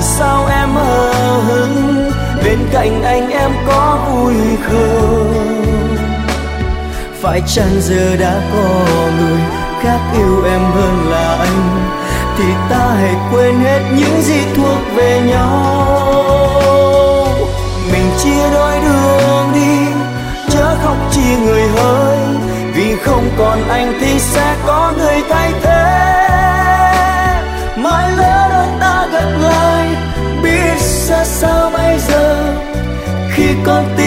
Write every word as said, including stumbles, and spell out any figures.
sao em hờ hững, bên cạnh anh em có vui không? Phải chăng giờ đã có người khác yêu em hơn là anh, thì ta hãy quên hết những gì thuộc về nhau. Mình chia đôi đường đi, chớ khóc chia người hỡi, vì không còn anh thì sẽ có người thay thế. Mai lỡ đôi ta gặp lại, biết ra sao bây giờ khi con tim